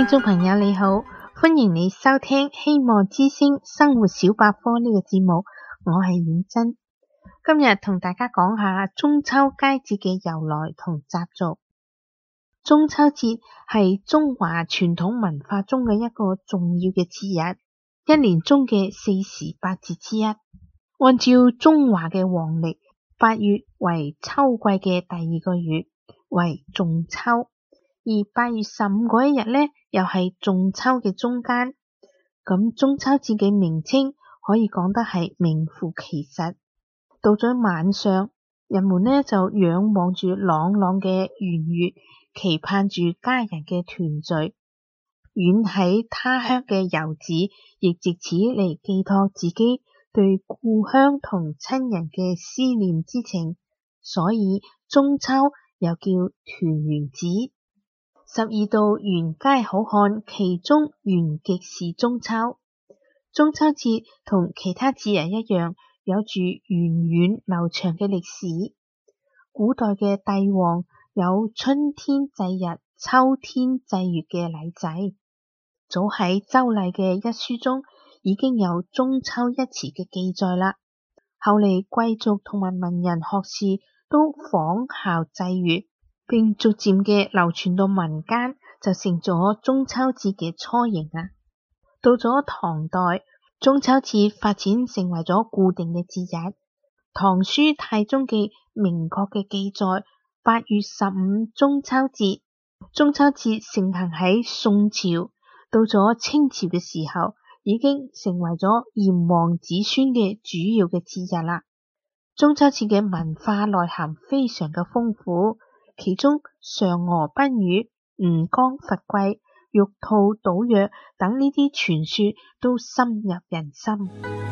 眾朋友你好，歡迎你收聽希望之聲生活小百科呢個節目，我係婉珍。今日同大家講下中秋佳節嘅由來同習俗。中秋節係中華傳統文化中嘅一個重要嘅節日，一年中嘅48節之一。按照中華嘅黃曆，8月為秋季嘅第二個月，為仲秋。而8月15嗰一日呢，又係仲秋嘅中間。咁中秋節嘅名稱可以講得係名副其實。到咗晚上，人們呢就仰望住朗朗嘅圓月，期盼住家人嘅團聚。遠喺他鄉嘅遊子，亦借此嚟寄託自己對故鄉同親人嘅思念之情，所以中秋又叫團圓節。12道圓皆好看，其中圓極是中秋。中秋節同其他節日一樣，有住源遠流長嘅歷史。古代嘅帝王有春天祭日、秋天祭月嘅禮制。早喺周禮嘅一書中已經有中秋一詞嘅記載啦。後嚟貴族同埋文人學士都仿效祭月，並逐漸嘅流傳到民間，就成咗中秋節嘅雛形啦。到咗唐代，中秋節發展成為咗固定嘅節日。唐書太宗記明確嘅記載，8月15中秋節。中秋節盛行喺宋朝，到咗清朝嘅時候，已經成為咗炎黃子孫嘅主要嘅節日啦。中秋節嘅文化內涵非常嘅豐富。其中嫦娥奔月、吳剛伐桂、玉兔搗藥等呢啲傳說都深入人心。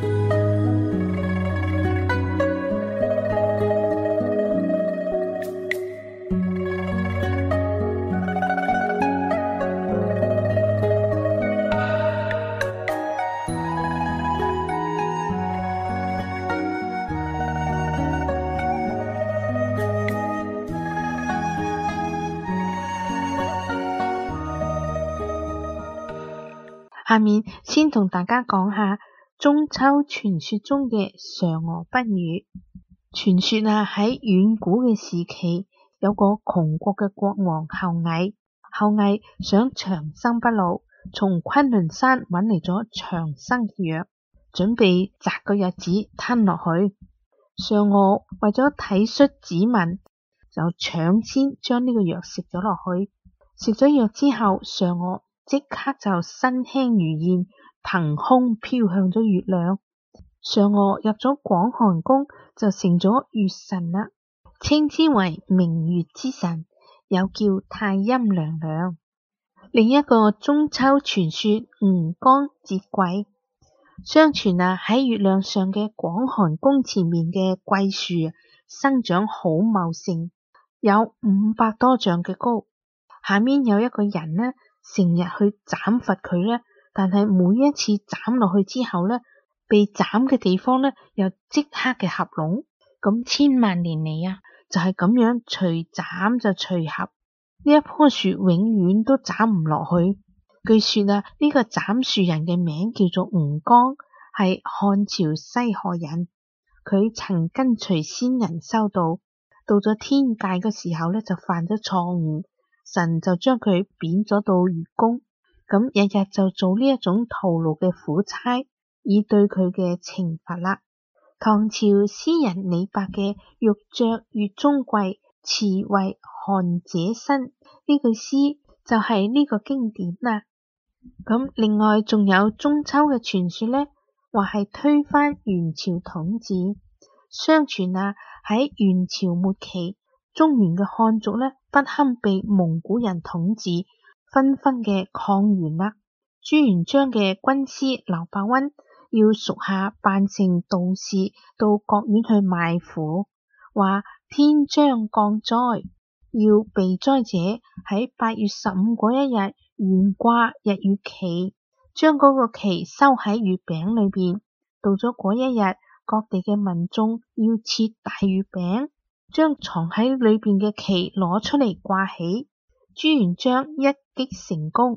下面先同大家講下中秋傳說中嘅嫦娥奔月。傳說喺遠古嘅時期，有個窮國嘅國王后羿。后羿想長生不老，從崑崙山揾嚟咗長生嘅藥，準備擇個日子吞落去。嫦娥為咗體恤子民，就搶先將呢個藥食咗落去。食咗藥之後，嫦娥即刻就身輕如燕，騰空飄向咗月亮。嫦娥入咗廣寒宮，就成咗月神啦，稱之為明月之神，又叫太陰娘娘。另一個中秋傳說吳剛折桂。相傳喺月亮上嘅廣寒宮前面嘅桂樹生長好茂盛，有500多丈嘅高。下面有一個人呢，成日去斬伐佢呢，但係每一次斬落去之後呢，被斬嘅地方呢又即刻嘅合攏。咁千萬年嚟就係咁樣隨斬就隨合，呢一棵樹永遠都斬唔落去。據說呢個斬樹人嘅名叫做吳剛，係漢朝西河人。佢曾跟隨仙人修道，到咗天界嘅時候呢，就犯咗錯誤。神就將佢貶咗到月宮，咁日日就做呢一種徒勞嘅苦差，以對佢嘅懲罰啦。唐朝詩人李白嘅玉鵲月中桂，詞為寒者生，呢句詩就係呢個經典啦。咁另外仲有中秋嘅傳說呢，話係推翻元朝統治。相傳喺元朝末期，中原嘅漢族呢，不堪被蒙古人統治，紛紛嘅抗元啦。朱元璋嘅軍師劉伯溫要屬下扮成道士到國院去賣符，話天將降災，要避災者喺8月15嗰一日懸掛日月旗，將嗰個旗收喺月餅裏邊。到咗嗰一日，各地嘅民眾要切大月餅，將藏喺裏邊嘅旗攞出嚟掛起。朱元璋一擊成功，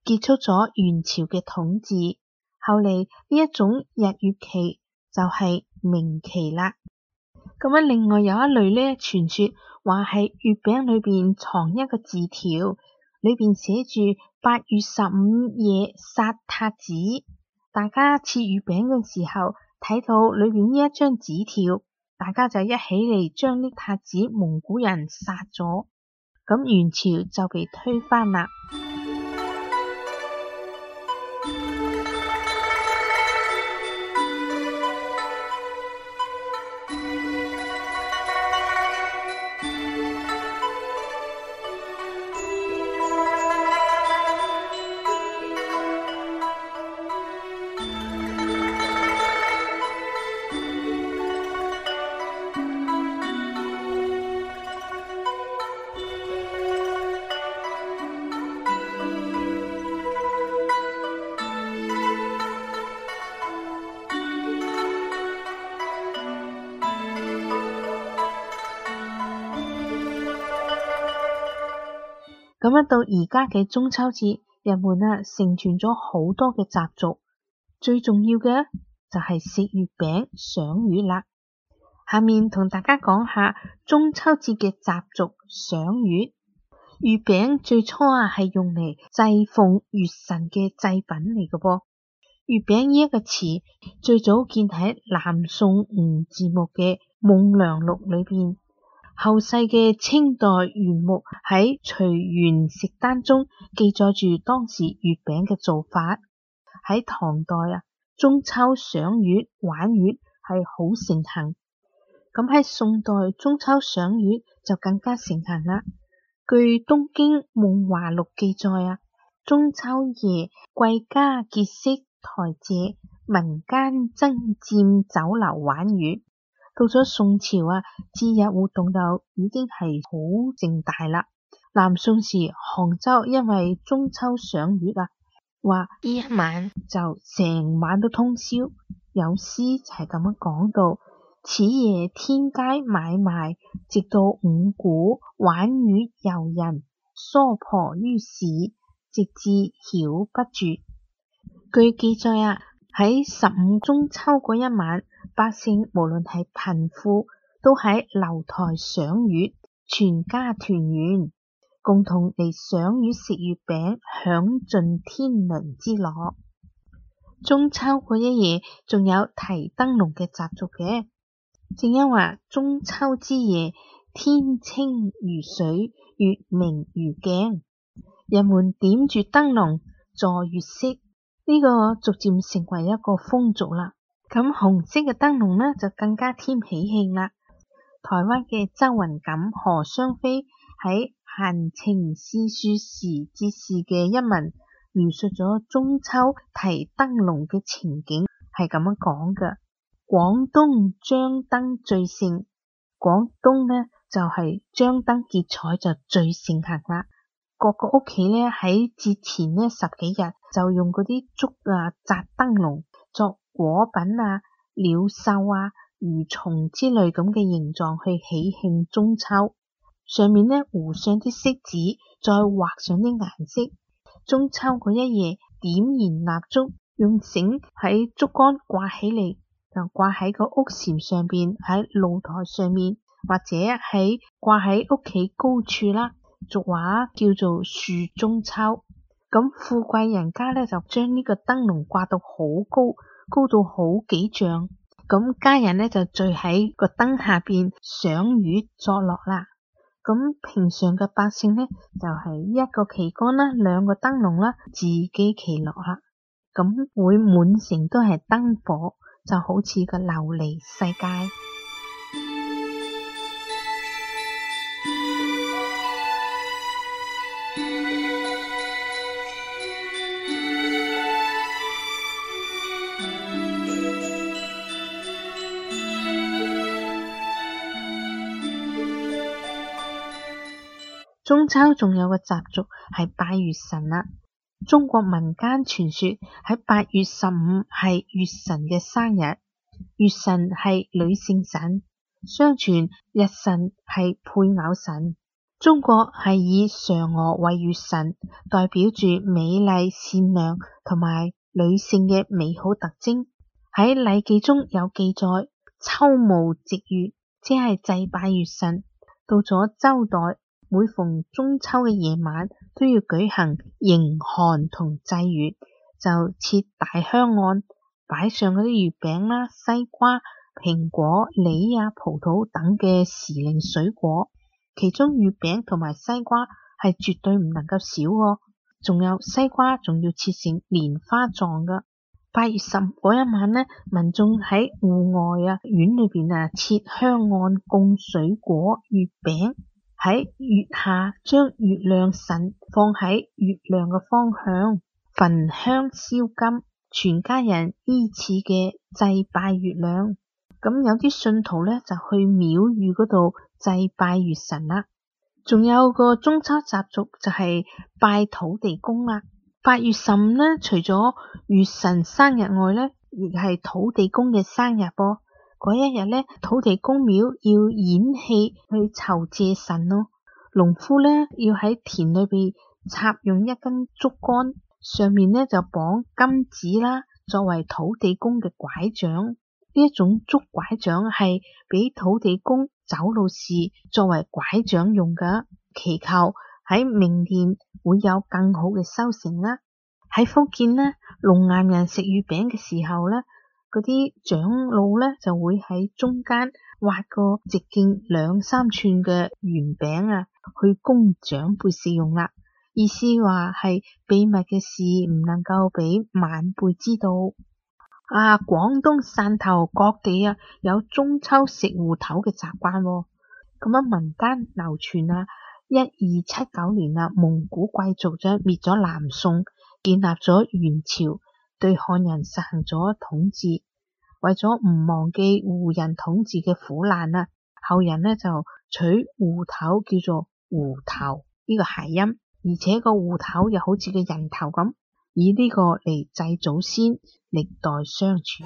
結束咗元朝嘅統治。後嚟呢一種日月旗就係明旗啦。咁樣另外有一類呢，傳說話係月餅裏邊藏一個字條，裏邊寫住8月15夜殺韃子。大家切月餅嘅時候睇到裏邊呢一張紙條，大家就一起嚟將呢韃子蒙古人殺咗，咁元朝就被推翻啦。咁樣到而家嘅中秋節，人們承傳咗好多嘅習俗，最重要嘅就係食月餅、賞月啦。下面同大家講下中秋節嘅習俗賞月。月餅最初係用嚟祭奉月神嘅祭品嚟嘅噃。月餅呢一個詞最早見喺南宋吳自牧嘅《夢娘錄》裏邊。後世嘅清代袁牧喺《隨園食單》中記載住當時月餅嘅做法。喺唐代中秋賞月玩月係好盛行。咁喺宋代中秋賞月就更加盛行啦。據《東京夢華錄》記載中秋夜貴家結識台榭，民間爭佔酒樓玩月。到咗宋朝節日活動就已經係好盛大啦。南宋時杭州因為中秋賞月話呢一晚就成晚都通宵。有詩就係咁樣講到：此夜天街買賣，直到五鼓，玩月遊人，娑婆於市，直至曉不絕。據記載喺15中秋嗰一晚，百姓無論係貧富，都喺樓台賞月，全家團圓，共同嚟賞月食月餅，享盡天倫之樂。中秋嗰一夜仲有提燈籠嘅習俗嘅。正因話中秋之夜，天清如水，月明如鏡，人們點住燈籠坐月色，呢個逐漸成為一個風俗啦。咁紅色嘅燈籠就更加添喜慶啦。台灣嘅周雲錦、何雙飛喺《閒情試說時節事》嘅一文描述咗中秋提燈籠嘅情景，係咁樣講嘅：廣東張燈最盛，廣東就係張燈結彩就最盛行啦。各個屋企喺節前10幾日就用嗰啲竹紮燈籠作果品鳥獸魚蟲之類咁嘅形狀去喜慶中秋。上面糊上啲色紙，再畫上啲顏色。中秋嗰一夜點燃蠟燭，用繩喺竹竿掛起嚟，就掛喺個屋檐上邊，喺露台上面，或者掛喺屋企高處啦。俗話叫做樹中秋。咁富貴人家就將呢個燈籠掛到好高，高到好幾丈。咁家人就聚喺個燈下邊賞月作樂啦。咁平常嘅百姓就係一個旗杆啦，兩個燈籠啦，自己企樂啦。咁會滿城都係燈火，就好似個琉璃世界。中秋仲有個習俗係拜月神啦。中國民間傳說喺8月15係月神嘅生日。月神係女性神，相傳日神係配偶神。 中國係以嫦娥為月神，代表住美麗、善良同埋女性嘅美好特徵。喺《禮記》中有記載，秋暮夕月，即係祭拜月神。到咗周代，每逢中秋嘅夜晚，都要舉行迎寒同祭月，就設大香案，擺上嗰啲月餅啦、西瓜、蘋果、梨啊、葡萄等嘅時令水果。其中月餅同埋西瓜係絕對唔能夠少喎，仲有西瓜仲要切成蓮花狀噶。8月10嗰一晚呢，民眾喺戶外院裏邊設香案供水果、月餅，喺月下將月亮神放喺月亮嘅方向，焚香燒金，全家人依次嘅祭拜月亮。咁有啲信徒呢，就去廟宇嗰度祭拜月神啦。仲有個中秋習俗就係拜土地公啦。8月15呢，除咗月神生日外呢，亦係土地公嘅生日噃。嗰一日呢，土地公廟要演戲去酬謝神咯。農夫呢，要喺田裏邊插用一根竹竿，上面呢就綁金子啦，作為土地公嘅拐杖。呢一種竹拐杖係俾土地公走路時作為拐杖用噶，祈求喺明年會有更好嘅收成啦。喺福建呢，龍岩人食月餅嘅時候呢，嗰啲長老呢就會喺中間挖個直徑2、3寸嘅圓餅去供長輩食用啦。意思話係秘密嘅事唔能夠俾晚輩知道。廣東汕頭各地有中秋食芋頭嘅習慣喎。咁民間流傳1279年蒙古貴族滅咗南宋，建立咗元朝，對漢人實行咗統治。為咗唔忘記胡人統治嘅苦難後人呢就取芋頭叫做胡頭呢個諧音，而且個芋頭又好似個人頭咁，以呢個嚟祭祖先，歷代相傳。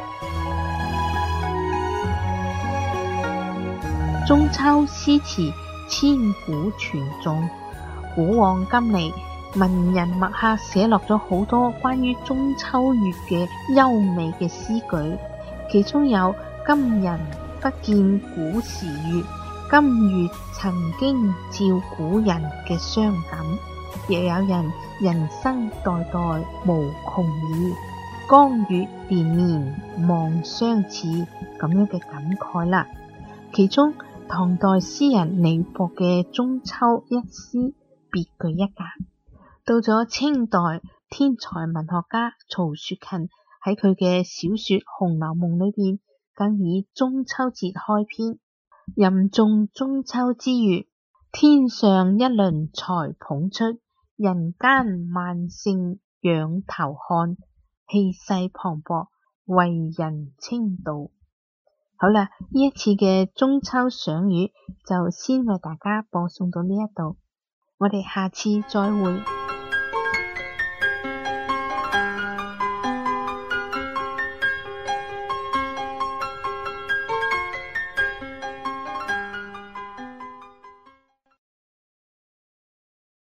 中秋詩詞千古傳頌，古往今嚟，文人墨客寫落咗好多關於中秋月嘅優美嘅詩句，其中有今人不見古時月，今月曾經照古人嘅傷感，亦有人生代代無窮已，光月連年望相似咁樣嘅感慨啦。其中唐代詩人李博嘅中秋一詩別具一格。到咗清代，天才文學家曹雪芹喺佢嘅小說《紅樓夢》裏邊，更以中秋節開篇，吟誦中秋之月，天上一輪才捧出，人間萬姓仰頭看，氣勢磅礴，為人稱道。好啦，呢一次嘅中秋賞月就先為大家播送到呢一度，我哋下次再會。